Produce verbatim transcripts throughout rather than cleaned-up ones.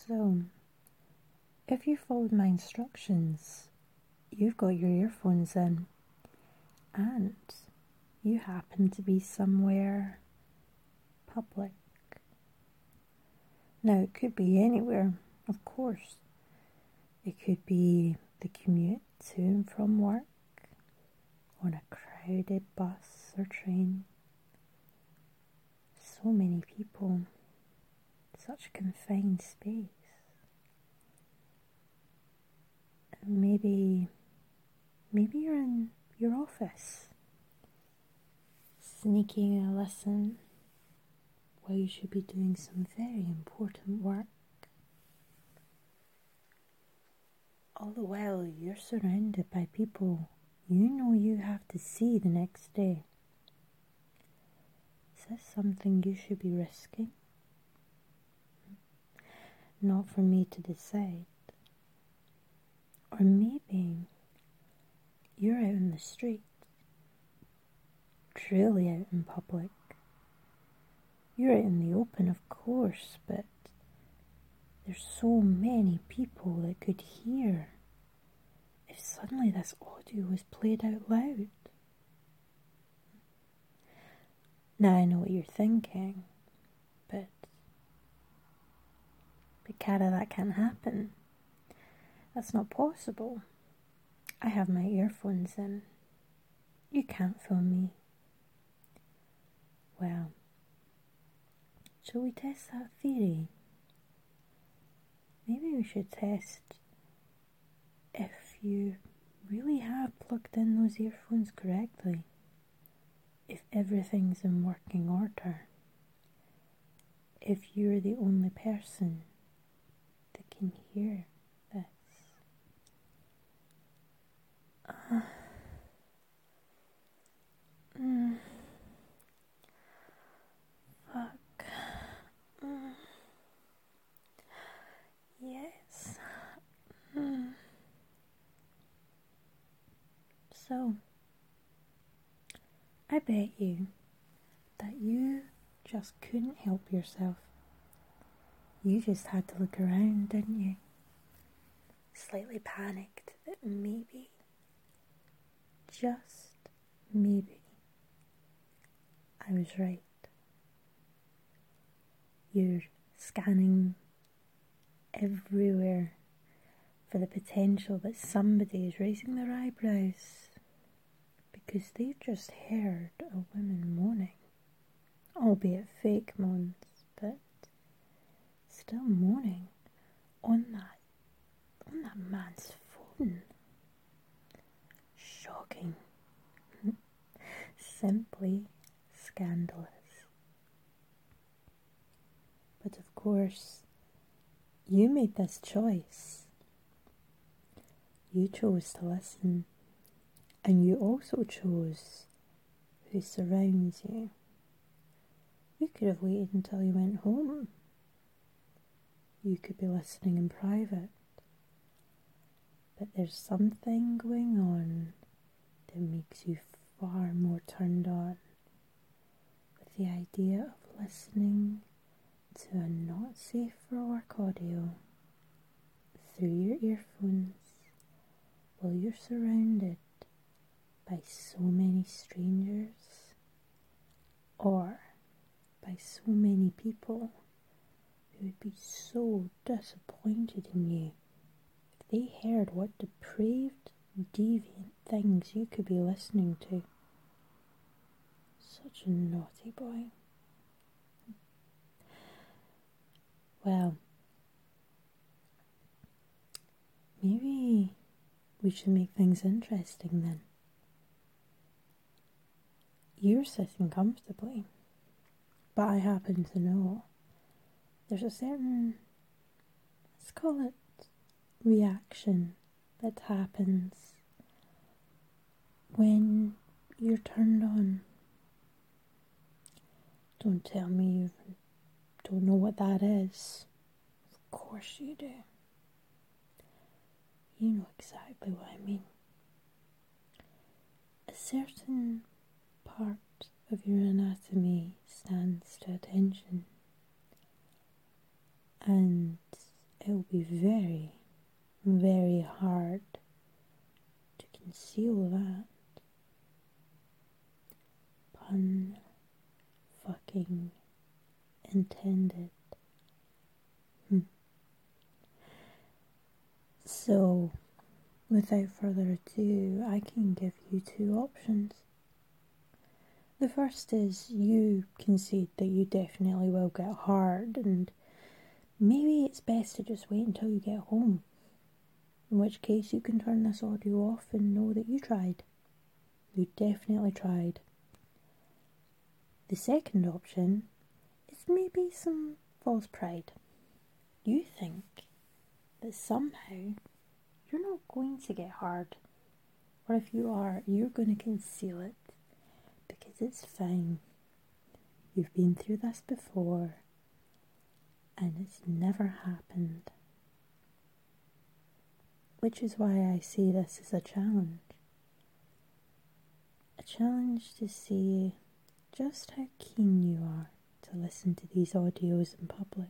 So, if you followed my instructions, you've got your earphones in, and you happen to be somewhere public. Now, it could be anywhere, of course. It could be the commute to and from work, on a crowded bus or train. So many people, such confined space. And maybe, maybe you're in your office, sneaking a listen while you should be doing some very important work. All the while you're surrounded by people you know you have to see the next day. Is this something you should be risking? Not for me to decide. Or maybe you're out in the street, truly out in public. You're out in the open, of course, but there's so many people that could hear if suddenly this audio was played out loud. Now I know what you're thinking, but but Cara, that can't happen. That's not possible. I have my earphones in. You can't film me. Well, shall we test that theory? Maybe we should test if you really have plugged in those earphones correctly. If everything's in working order. If you're the only person that can hear this. Uh, mm, fuck. Mm, yes. Mm. So, I bet you that you just couldn't help yourself. You just had to look around, didn't you? Slightly panicked that maybe, just maybe, I was right. You're scanning everywhere for the potential that somebody is raising their eyebrows because they've just heard a woman moaning, albeit fake moans, but still moaning on that, on that man's phone. Shocking. Simply scandalous. But of course, you made this choice. You chose to listen, and you also chose who surrounds you. You could have waited until you went home. You could be listening in private. But there's something going on that makes you far more turned on with the idea of listening to a not safe for work audio through your earphones while you're surrounded by so many strangers or by so many people who would be so disappointed in you if they heard what depraved, deviant things you could be listening to. Such a naughty boy. Well, maybe we should make things interesting then. You're sitting comfortably, but I happen to know there's a certain, let's call it, reaction that happens when you're turned on. Don't tell me you don't know what that is. Of course you do. You know exactly what I mean. A certain part of your anatomy stands to attention, and it will be very, very hard to conceal that. Pun fucking intended. Hmm. So, without further ado, I can give you two options. The first is you concede that you definitely will get hard, and maybe it's best to just wait until you get home. In which case you can turn this audio off and know that you tried. You definitely tried. The second option is maybe some false pride. You think that somehow you're not going to get hard, or if you are, you're going to conceal it because it's fine. You've been through this before and it's never happened. Which is why I see this as a challenge. A challenge to see just how keen you are to listen to these audios in public.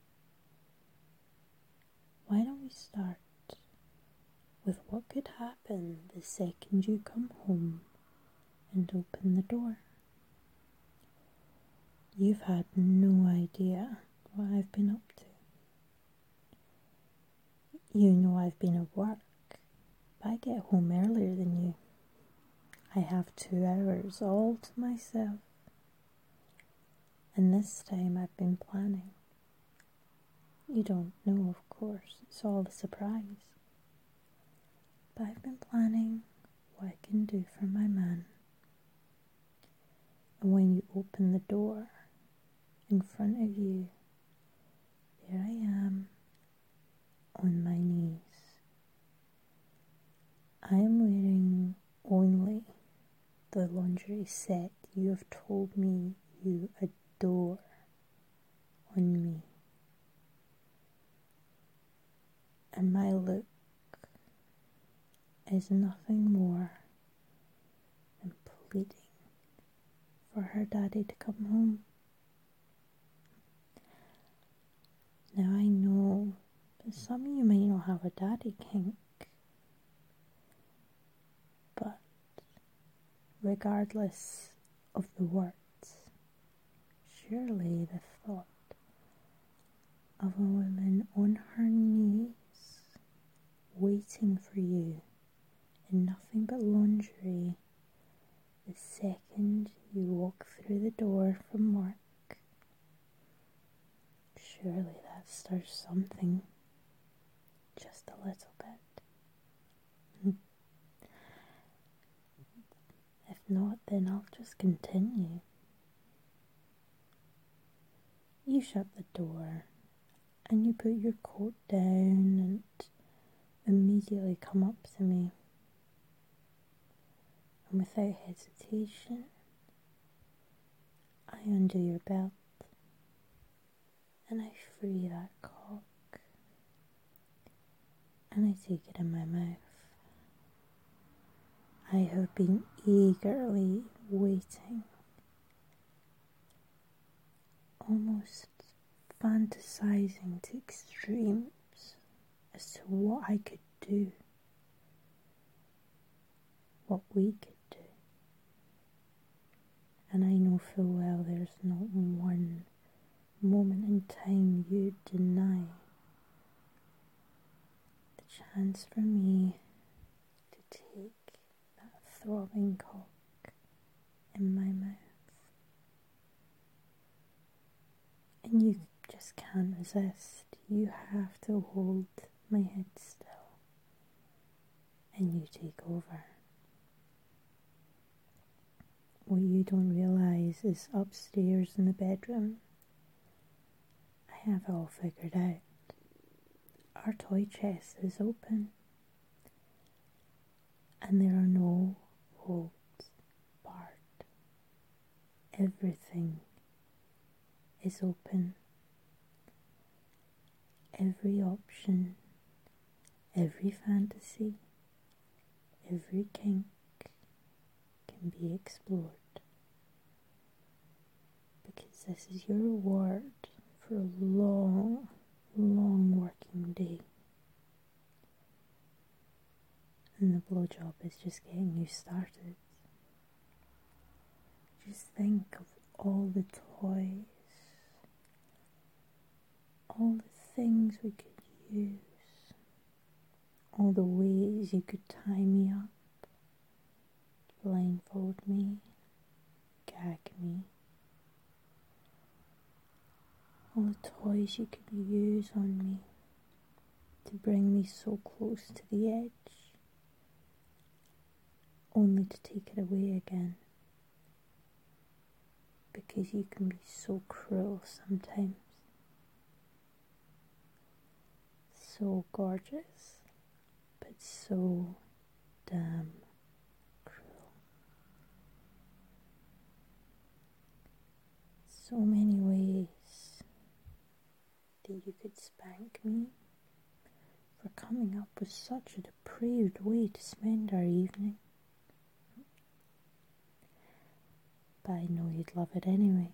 Why don't we start with what could happen the second you come home and open the door? You've had no idea what I've been up to. You know I've been at work, but I get home earlier than you. I have two hours all to myself. And this time I've been planning. You don't know, of course, it's all a surprise. But I've been planning what I can do for my man. And when you open the door, in front of you, there I am, on my knees. I am wearing only the lingerie set you have told me you adore on me. And my look is nothing more than pleading for her daddy to come home. Now I know that some of you might not have a daddy kink, but regardless of the words, surely the thought of a woman on her knees waiting for you in nothing but lingerie the second you walk through the door from work, surely that stirs something, just a little bit. If not, then I'll just continue. You shut the door and you put your coat down and immediately come up to me. And without hesitation, I undo your belt and I free that cock and I take it in my mouth. I have been eagerly waiting, almost fantasizing to extremes as to what I could do, what we could do. And I know full well there's not one moment in time you deny the chance for me to take that throbbing cock in my mouth. And you just can't resist. You have to hold my head still and you take over. What you don't realise is upstairs in the bedroom, I have it all figured out. Our toy chest is open and there are no holds barred. Everything is open. Every option, every fantasy, every kink can be explored. Because this is your reward for a long, long working blowjob is just getting you started. Just think of all the toys, all the things we could use, all the ways you could tie me up, blindfold me, gag me, all the toys you could use on me to bring me so close to the edge, only to take it away again. Because you can be so cruel sometimes. So gorgeous, but so damn cruel. So many ways that you could spank me for coming up with such a depraved way to spend our evening. But I know you'd love it anyway.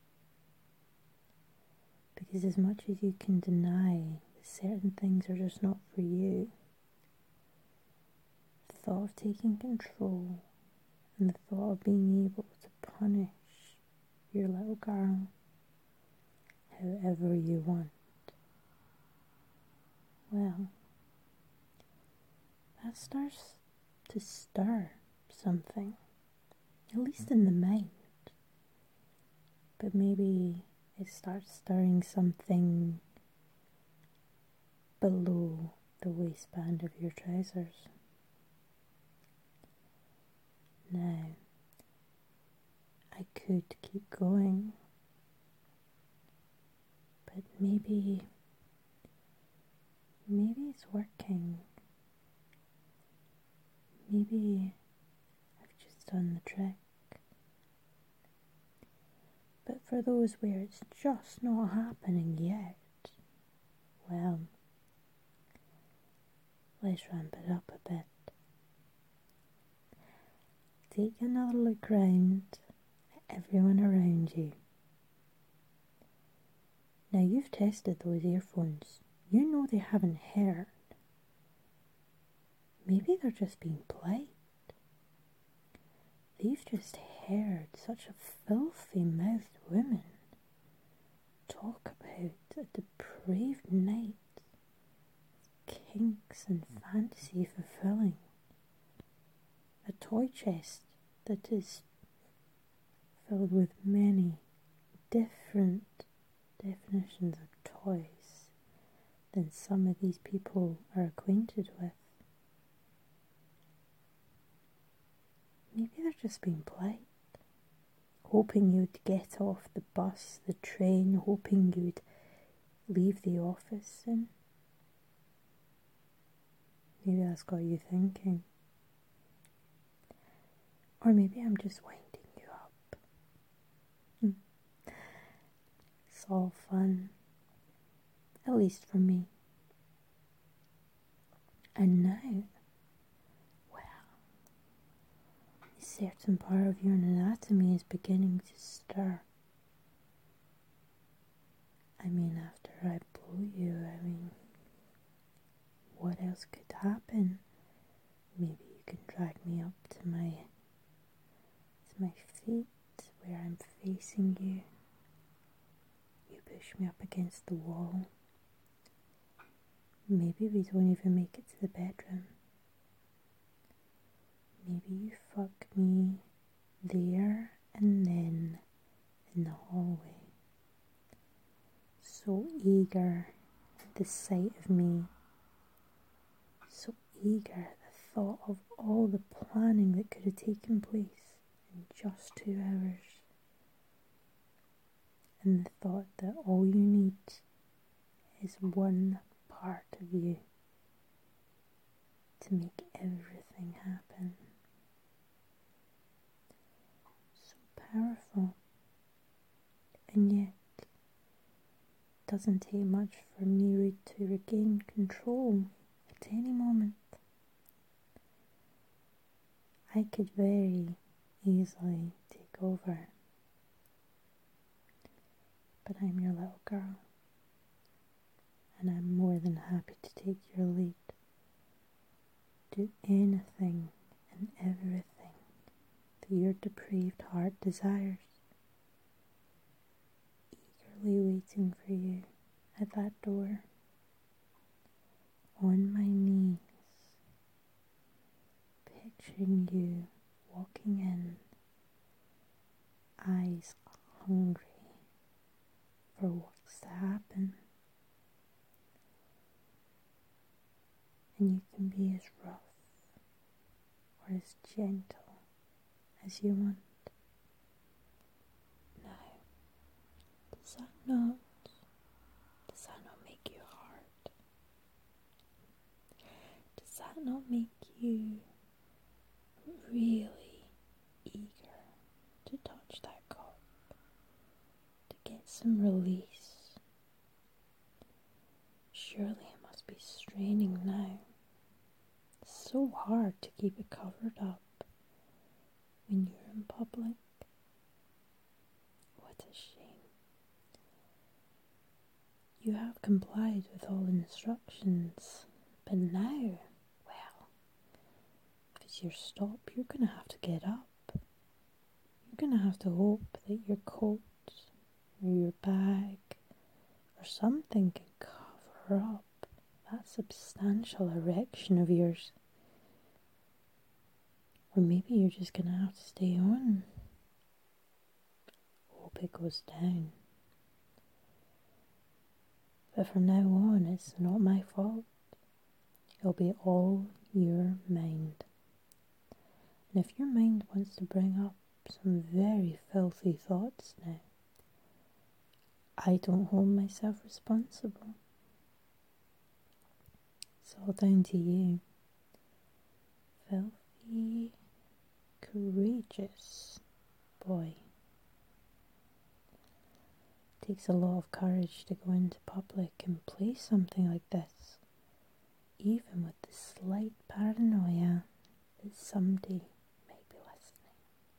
Because as much as you can deny that certain things are just not for you, the thought of taking control and the thought of being able to punish your little girl however you want, well, that starts to stir something, at least in the mind. But maybe it starts stirring something below the waistband of your trousers. Now, I could keep going, but maybe, maybe it's working. Maybe I've just done the trick. But for those where it's just not happening yet, well, let's ramp it up a bit. Take another look round at everyone around you. Now you've tested those earphones. You know they haven't heard. Maybe they're just being polite. They've just heard such a filthy-mouthed woman talk about a depraved night, kinks and fantasy fulfilling, a toy chest that is filled with many different definitions of toys than some of these people are acquainted with. Maybe they're just being polite, hoping you'd get off the bus, the train, hoping you'd leave the office soon. Maybe that's got you thinking. Or maybe I'm just winding you up. Hmm. It's all fun, at least for me. And now, a certain part of your anatomy is beginning to stir. I mean, after I blow you, I mean, what else could happen? Maybe you can drag me up to my, to my feet where I'm facing you. You push me up against the wall. Maybe we don't even make it to the bedroom. Maybe you fuck me there and then in the hallway. So eager at the sight of me. So eager at the thought of all the planning that could have taken place in just two hours. And the thought that all you need is one part of you to make everything happen. Powerful, and yet it doesn't take much for me to regain control at any moment. I could very easily take over, but I'm your little girl, and I'm more than happy to take your lead. do anything and everything that your depraved heart desires, eagerly waiting for you at that door, on my knees, picturing you walking in, eyes hungry for what's to happen. And you can be as rough or as gentle as you want. Now, does that not, does that not make you hard? Does that not make you really eager to touch that cup, to get some release? Surely it must be straining now. It's so hard to keep it covered up when you're in public. What a shame. You have complied with all instructions, but now, well, if it's your stop, you're going to have to get up. You're going to have to hope that your coat or your bag or something can cover up that substantial erection of yours. Or maybe you're just going to have to stay on. Hope it goes down. But from now on, it's not my fault. It'll be all your mind. And if your mind wants to bring up some very filthy thoughts now, I don't hold myself responsible. It's all down to you. Filthy, courageous boy. It takes a lot of courage to go into public and play something like this, even with the slight paranoia that somebody might be listening.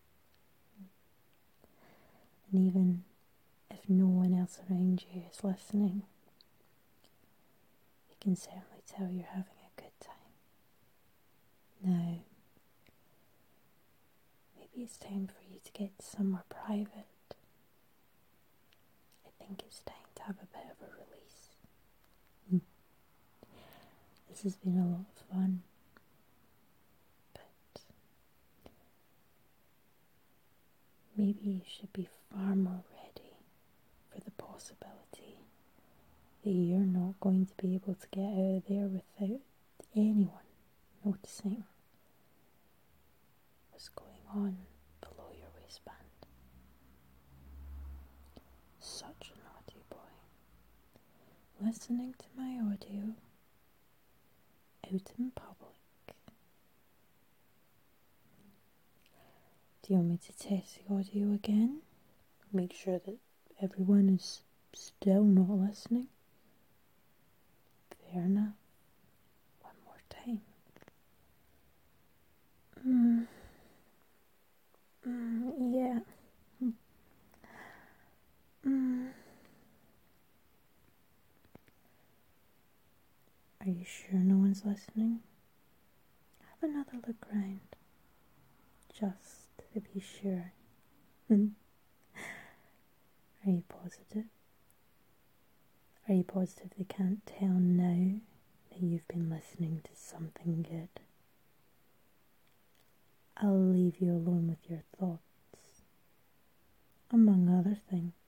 And even if no one else around you is listening, you can certainly tell you're having a good time. Now, maybe it's time for you to get somewhere private. I think it's time to have a bit of a release. Mm. This has been a lot of fun, but maybe you should be far more ready for the possibility that you're not going to be able to get out of there without anyone noticing what's going on below your waistband. Such a naughty boy. Listening to my audio out in public. Do you want me to test the audio again? Make sure that everyone is still not listening? Fair enough. One more time. Mm. Mm, yeah. Mm. Are you sure no one's listening? Have another look round, just to be sure. Are you positive? Are you positive they can't tell now that you've been listening to something good? I'll leave you alone with your thoughts, among other things.